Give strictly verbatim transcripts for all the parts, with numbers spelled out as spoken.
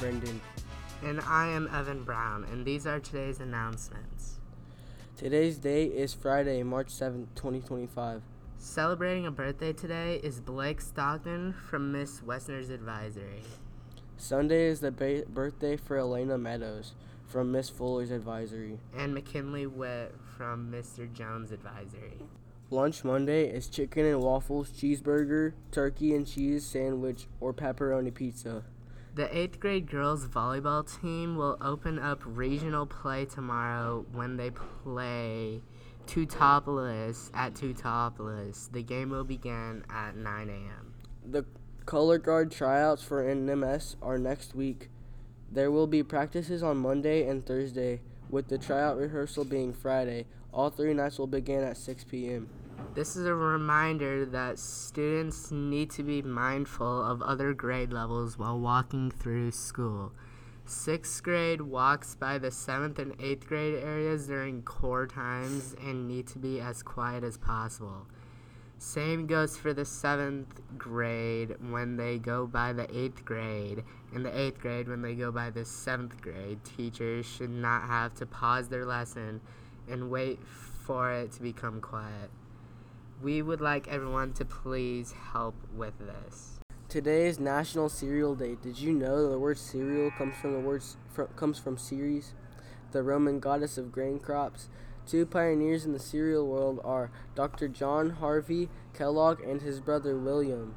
Brendan. And I am Evan Brown, and these are today's announcements. Today's date is Friday, March seventh, twenty twenty-five. Celebrating a birthday today is Blake Stockton from Miss Westner's Advisory. Sunday is the ba- birthday for Elena Meadows from Miss Fuller's Advisory. And McKinley Witt from Mister Jones' Advisory. Lunch Monday is chicken and waffles, cheeseburger, turkey and cheese sandwich, or pepperoni pizza. The eighth grade girls volleyball team will open up regional play tomorrow when they play Teutopolis at Teutopolis. The game will begin at nine a.m. The color guard tryouts for N M S are next week. There will be practices on Monday and Thursday, with the tryout rehearsal being Friday. All three nights will begin at six p.m. This is a reminder that students need to be mindful of other grade levels while walking through school. Sixth grade walks by the seventh and eighth grade areas during core times and need to be as quiet as possible. Same goes for the seventh grade when they go by the eighth grade, and the eighth grade when they go by the seventh grade. Teachers should not have to pause their lesson and wait for it to become quiet. We would like everyone to please help with this. Today is National Cereal Day. Did you know the word cereal comes from the word fr- comes from Ceres, the Roman goddess of grain crops? Two pioneers in the cereal world are Doctor John Harvey Kellogg and his brother William.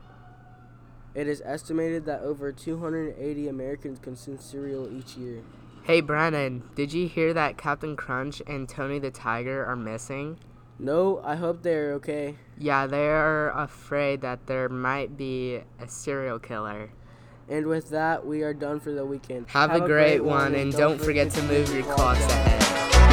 It is estimated that over two hundred eighty Americans consume cereal each year. Hey Brennan, did you hear that Captain Crunch and Tony the Tiger are missing? No, I hope they're okay. Yeah, they're afraid that there might be a serial killer. And with that, we are done for the weekend. Have, Have a, great, great one, and don't forget to move your clocks ahead.